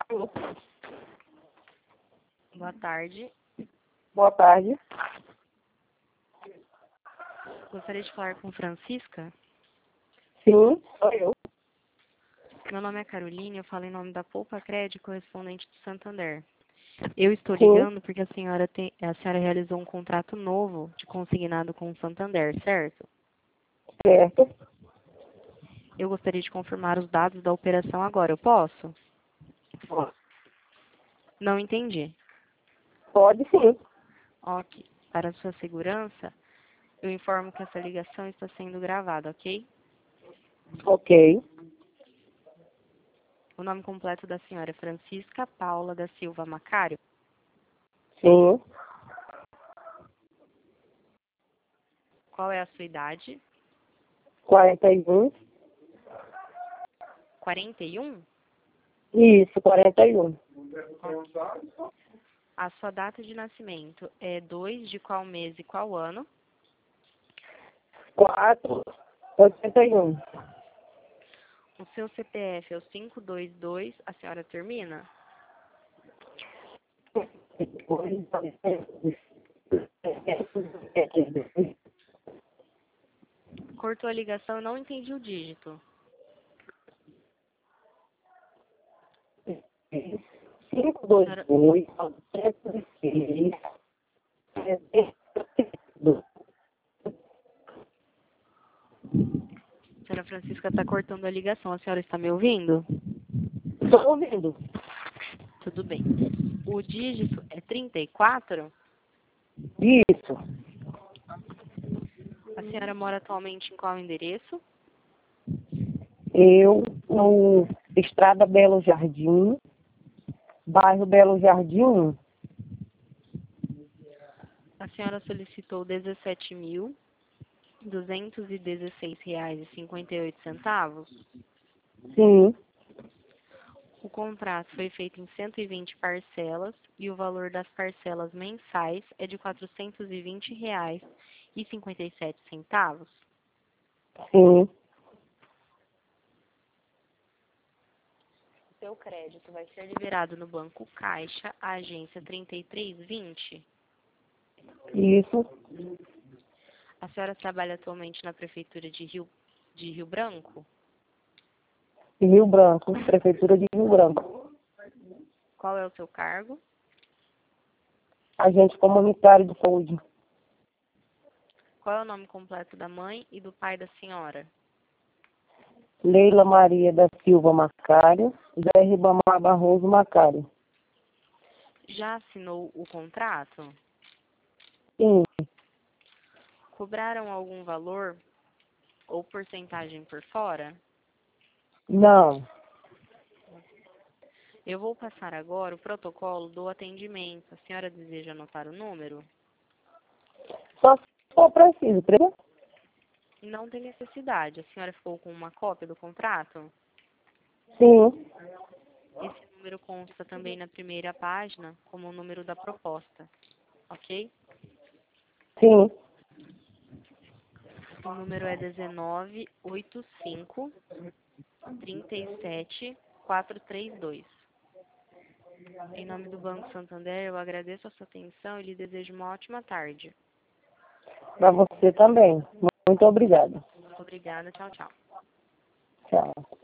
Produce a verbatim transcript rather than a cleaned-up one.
Boa tarde. Boa tarde. Gostaria de falar com Francisca. Sim, sou eu. Meu nome é Caroline, eu falo em nome da Poupa Crédito, correspondente do Santander. Eu estou Sim. ligando porque a senhora, tem, a senhora realizou um contrato novo de consignado com o Santander, certo? Certo. Eu gostaria de confirmar os dados da operação agora, eu posso? Não entendi. Pode sim. Ok. Para sua segurança, eu informo que essa ligação está sendo gravada, ok? Ok. O nome completo da senhora é Francisca Paula da Silva Macário. Sim. Qual é a sua idade? quarenta e um. quarenta e um? Isso, quarenta e um. A sua data de nascimento é dois de qual mês e qual ano? quatro, oitenta e um. O seu C P F é o cinco dois dois, a senhora termina? Cortou a ligação, eu não entendi o dígito. cinco, dois, Senhora, dois, novecentos e seis. senhora Francisca está cortando a ligação, a senhora está me ouvindo? Estou ouvindo. Tudo bem. O dígito é trinta e quatro? Isso. A senhora mora atualmente em qual endereço? Eu, no Estrada Belo Jardim, bairro Belo Jardim um. A senhora solicitou dezessete mil duzentos e dezesseis reais e cinquenta e oito centavos. Sim. O contrato foi feito em cento e vinte parcelas e o valor das parcelas mensais é de quatrocentos e vinte reais e cinquenta e sete centavos. Sim. Seu crédito vai ser liberado no Banco Caixa, a agência trinta e três vinte. Isso. A senhora trabalha atualmente na Prefeitura de Rio, de Rio Branco? Rio Branco, Prefeitura de Rio Branco. Qual é o seu cargo? Agente comunitário de saúde. Qual é o nome completo da mãe e do pai da senhora? Leila Maria da Silva Macário, Zé Ribamar Barroso Macário. Já assinou o contrato? Sim. Cobraram algum valor ou porcentagem por fora? Não. Eu vou passar agora o protocolo do atendimento. A senhora deseja anotar o número? Só se for preciso, preciso? Não tem necessidade. A senhora ficou com uma cópia do contrato? Sim. Esse número consta também na primeira página como o número da proposta, ok? Sim. O número é dezenove oitenta e cinco, trinta e sete, quatrocentos e trinta e dois. Em nome do Banco Santander, eu agradeço a sua atenção e lhe desejo uma ótima tarde. Para você também. Muito obrigada. Obrigada, tchau, tchau. Tchau.